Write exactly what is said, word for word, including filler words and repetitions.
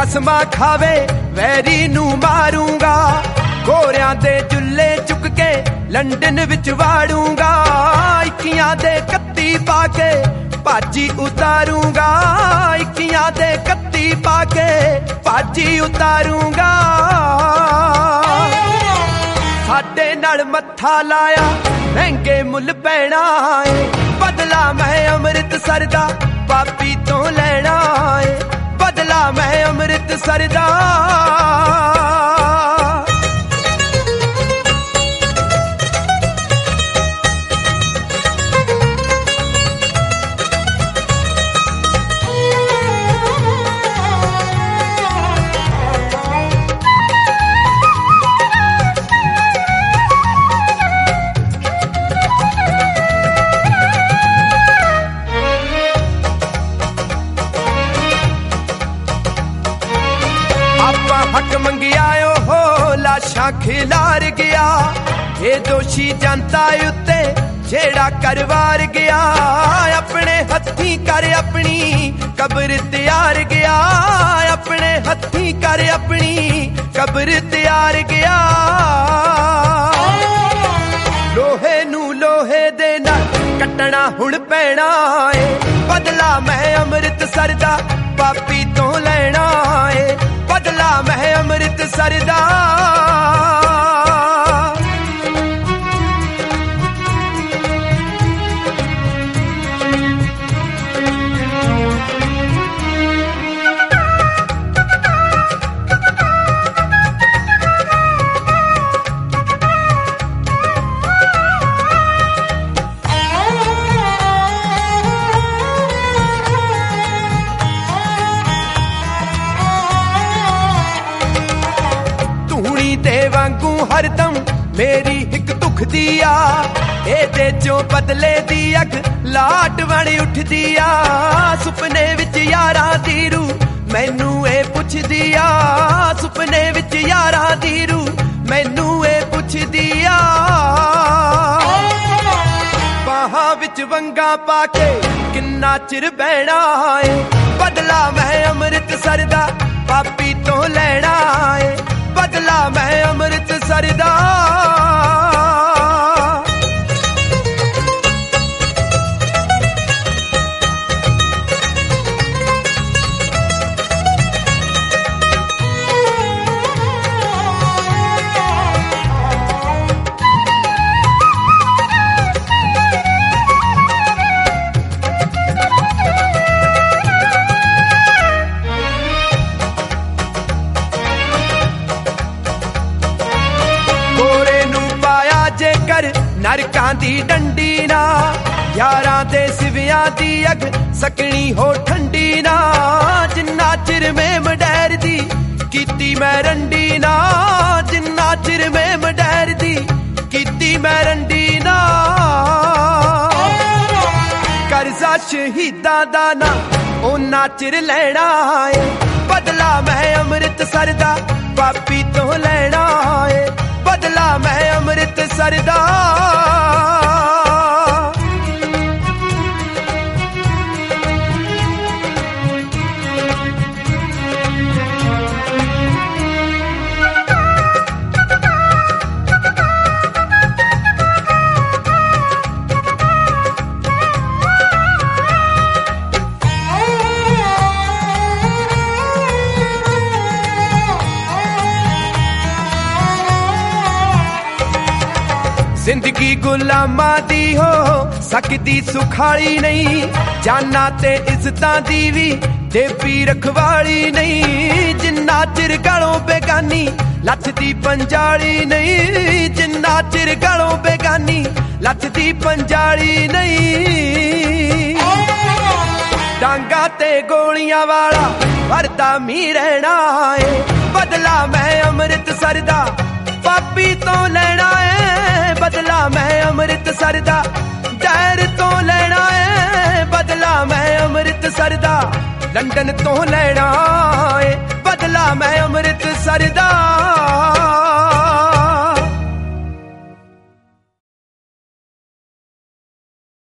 ਕਸਮਾਂ ਖਾਵੇ ਵੈਰੀ ਨੂੰ ਮਾਰੂੰਗਾ, ਗੋਰਿਆਂ ਦੇ ਜੁੱਲੇ ਚੁੱਕ ਕੇ ਲੰਡਨ ਵਿੱਚ ਵਾੜੂੰਗਾ, ਇੱਕੀਆਂ ਦੇ ਕੱਤੀ ਪਾ ਕੇ ਭਾਜੀ ਉਤਾਰੂੰਗਾ, ਇੱਕੀਆਂ ਦੇ ਕੱਤੀ ਪਾ ਕੇ ਭਾਜੀ ਉਤਾਰੂੰਗਾ। ਸਾਡੇ ਨਾਲ ਮੱਥਾ ਲਾਇਆ ਮਹਿੰਗੇ ਮੁੱਲ ਪੈਣਾ ਏ, ਬਦਲਾ ਮੈਂ ਅੰਮ੍ਰਿਤਸਰ ਦਾ ਪਾਪੀ ਤੋਂ ਲੈਣਾ ਏ, ਬਦਲਾ ਮੈਂ ਅੰਮ੍ਰਿਤਸਰ ਦਾ। हक मंगिया हो लाशा खिलार गया, ये दोषी जनता उत्ते जेड़ा करवार गया, अपने हथी कर अपनी कब्र तैयार गया, अपने हथी कर अपनी कब्र तैयार गया। लोहे नू लोहे दे नाल कटना हुण पैना है, बदला मैं अंमृतसर दा पापी तो लेना है, बदला मैं अंमृतसर दा। ते वांगू हरदम मेरी हिक दुखदी आ, एदे चों बदले दी अग लाट बण उठदी आ, सुपने विच यारां दी रू मैनू ए पुछदी आ, सुपने विच यारां दी रू मैनू ए पुछदी आ। बाहां विच वंगा पाके किन्ना चिर बहना है, बदला मैं अंमृतसर दा पापी तो लेना है, बदला मैं अंमृतसर दा। नरकां दी डंडी ना, यारां दे सिवियां दी अग सकनी हो ठंडी ना, जिन्ना चिर में मडैर दी कीती मैं रंडी ना, जिन्ना चिर में मडैर दी कीती मैं रंडी ना। करजा शहीदां दा ना ओना चिर लेना है, बदला मैं अंमृतसर दा पापी तो लेना है, बदला मैं अंमृतसर दा। जिंदगी गुलामा दी हो सकदी सुखाली नहीं, जाना ते इज्जतां दी भी देवी रखवाली नहीं, जिन्ना चिर गलों बेगानी लथदी पंजाली नहीं, जिन्ना चिर गलों बेगानी लथदी पंजाली नहीं। डांगा ते गोलियां वाला वरदा मी रहना है, बदला मैं अंमृतसर दा पापी तो लेना है, बदला मैं अंमृतसर दा डैर तो लेना है, बदला मैं अंमृतसर दा लंदन तो लेना है, बदला मैं अंमृतसर दा।